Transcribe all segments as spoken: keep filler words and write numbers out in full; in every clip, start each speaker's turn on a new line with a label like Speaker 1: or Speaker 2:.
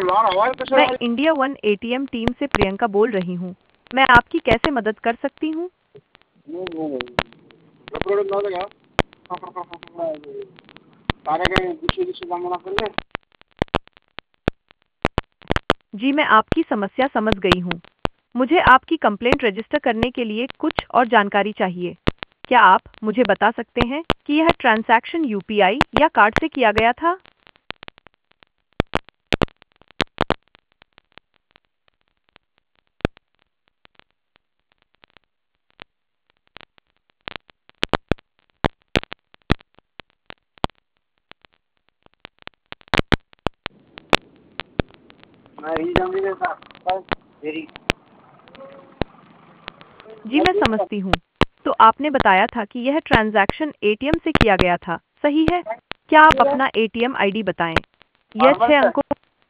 Speaker 1: मैं India one ATM team से प्रियंका बोल रही हूँ। मैं आपकी कैसे मदद कर सकती हूँ? जी, मैं आपकी समस्या समझ गई हूँ। मुझे आपकी कंप्लेंट रजिस्टर करने के लिए कुछ और जानकारी चाहिए। क्या आप मुझे बता सकते हैं कि यह ट्रांजैक्शन यूपीआई या कार्ड से किया गया था? जी, मैं समझती हूँ। तो आपने बताया था कि यह ट्रांजैक्शन एटीएम से किया गया था, सही है? क्या आप अपना एटीएम आईडी बताएं? यह छह अंकों।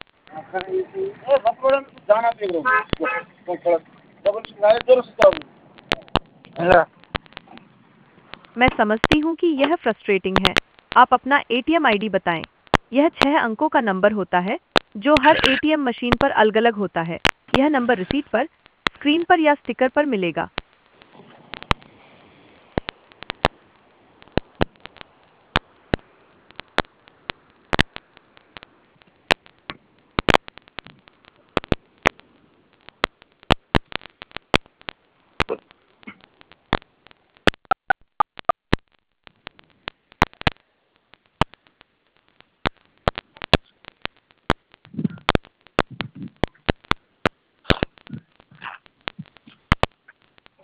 Speaker 1: मैं समझती हूँ कि यह फ्रस्ट्रेटिंग है। आप अपना एटीएम आईडी बताएं। यह छह अंकों का नंबर होता है, जो हर एटीएम मशीन पर अलग-अलग होता है। यह नंबर रिसीट पर, स्क्रीन पर या स्टिकर पर मिलेगा।